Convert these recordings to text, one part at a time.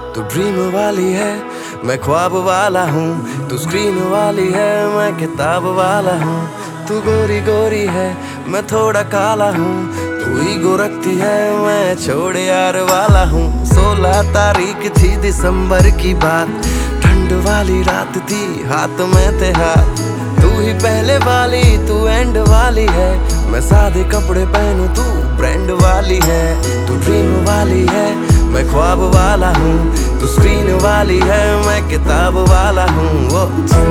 तू ड्रीम वाली है, मैं ख्वाब वाला हूँ। तू स्क्रीन वाली है, मैं किताब वाला हूँ। तू गोरी गोरी है, मैं थोड़ा काला हूँ। तू ईगो रखती है, मैं छोड़े यार वाला हूँ। 16 तारीख थी दिसंबर की बात, ठंड वाली रात थी, हाथ में थे हाथ। तू ही पहले वाली, तू एंड वाली है। मैं सादे कपड़े पहनूं, तू ब्रांड वाली है। तू ड्रीम वाली है, मैं ख्वाब वाला हूँ। तू स्क्रीन वाली है, मैं किताब वाला हूँ। वो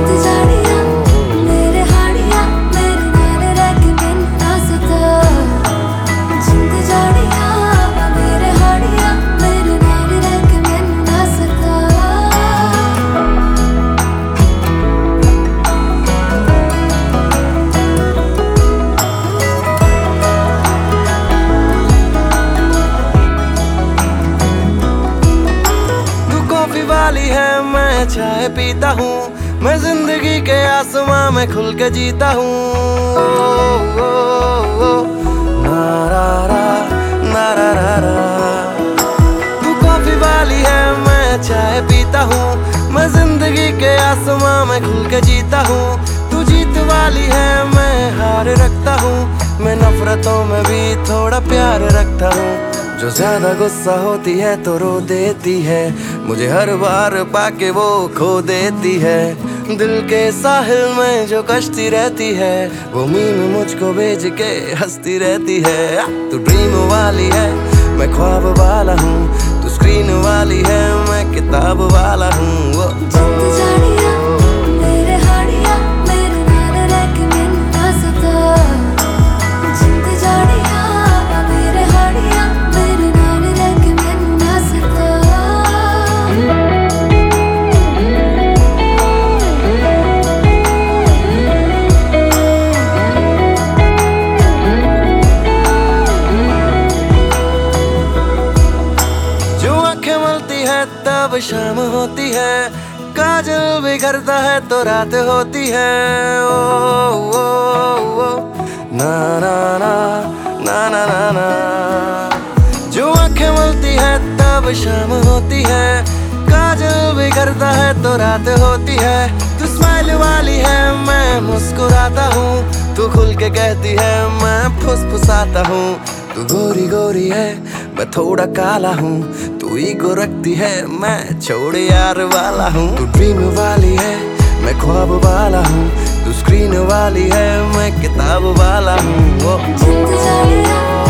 वाली है, मैं चाय पीता हूँ। मैं जिंदगी के आसमां में खुल के जीता हूँ। तू कॉफी वाली है, मैं चाय पीता हूँ। मैं जिंदगी के आसमां में खुल के जीता हूँ। तू जीत वाली है, मैं हार रखता हूँ। मैं नफरतों में भी थोड़ा प्यार रखता हूँ। जो ज्यादा गुस्सा होती है तो रो देती है, मुझे हर बार पाके वो खो देती है। दिल के साहिल में जो कश्ती रहती है, वो मीम मुझको भेज के हंसती रहती है। तू ड्रीम वाली है, मैं ख्वाब वाला हूँ। तू स्क्रीन वाली है, मैं किताब वाला हूँ। तब शाम होती है, काजल बिखरता है तो रात होती है। ओ, ओ, ओ, ना ना ना ना ना ना ना। जो आंखें मलती है तब शाम होती है, काजल बिखरता है तो रात होती है। तू स्माइल वाली है, मैं मुस्कुराता हूँ। तू खुल के कहती है, मैं फुसफुसाता हूँ। तू गोरी गोरी है, मैं थोड़ा काला हूँ। तू ईगो रखती है, मैं छोड़े यार वाला हूँ। तू ड्रीम वाली है, मैं ख्वाब वाला हूँ। तू स्क्रीन वाली है, मैं किताब वाला हूँ।